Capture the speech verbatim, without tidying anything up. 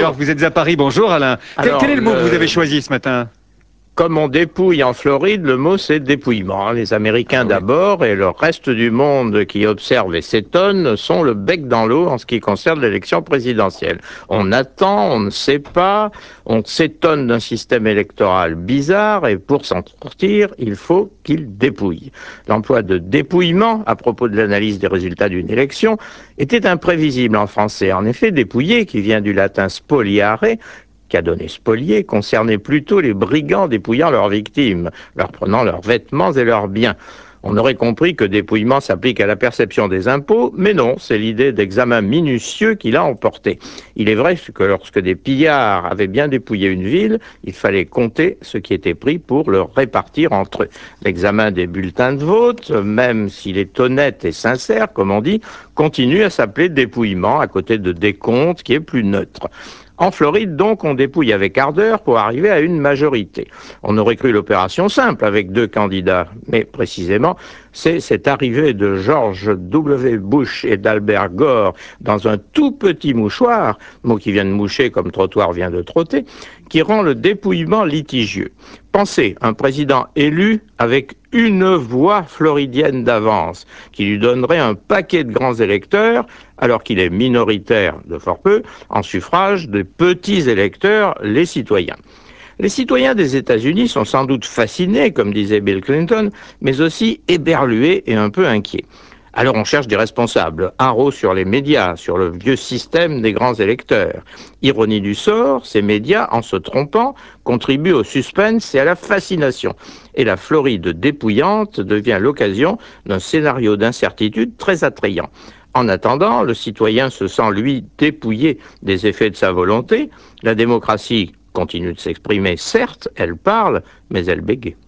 Alors, vous êtes à Paris. Bonjour, Alain. Quel, Alors, quel est le mot que vous le... avez choisi ce matin? Comme on dépouille en Floride, le mot c'est dépouillement. Les Américains Ah oui. d'abord et le reste du monde qui observe et s'étonne sont le bec dans l'eau en ce qui concerne l'élection présidentielle. On attend, on ne sait pas, on s'étonne d'un système électoral bizarre et pour s'en sortir, il faut qu'il dépouille. L'emploi de dépouillement à propos de l'analyse des résultats d'une élection était imprévisible en français. En effet, dépouiller, qui vient du latin spoliare, qui a donné spolier, concernait plutôt les brigands dépouillant leurs victimes, leur prenant leurs vêtements et leurs biens. On aurait compris que dépouillement s'applique à la perception des impôts, mais non, c'est l'idée d'examen minutieux qui l'a emporté. Il est vrai que lorsque des pillards avaient bien dépouillé une ville, il fallait compter ce qui était pris pour le répartir entre eux. L'examen des bulletins de vote, même s'il est honnête et sincère, comme on dit, continue à s'appeler dépouillement à côté de décompte qui est plus neutre. En Floride, donc, on dépouille avec ardeur pour arriver à une majorité. On aurait cru l'opération simple avec deux candidats, mais précisément, c'est cette arrivée de George W. Bush et d'Albert Gore dans un tout petit mouchoir, mot qui vient de moucher comme trottoir vient de trotter, qui rend le dépouillement litigieux. Pensez, un président élu avec une voix floridienne d'avance, qui lui donnerait un paquet de grands électeurs, alors qu'il est minoritaire de fort peu, en suffrage des petits électeurs, les citoyens. Les citoyens des États-Unis sont sans doute fascinés, comme disait Bill Clinton, mais aussi éberlués et un peu inquiets. Alors on cherche des responsables, haro sur les médias, sur le vieux système des grands électeurs. Ironie du sort, ces médias, en se trompant, contribuent au suspense et à la fascination. Et la Floride dépouillante devient l'occasion d'un scénario d'incertitude très attrayant. En attendant, le citoyen se sent, lui, dépouillé des effets de sa volonté. La démocratie continue de s'exprimer, certes, elle parle, mais elle bégaye.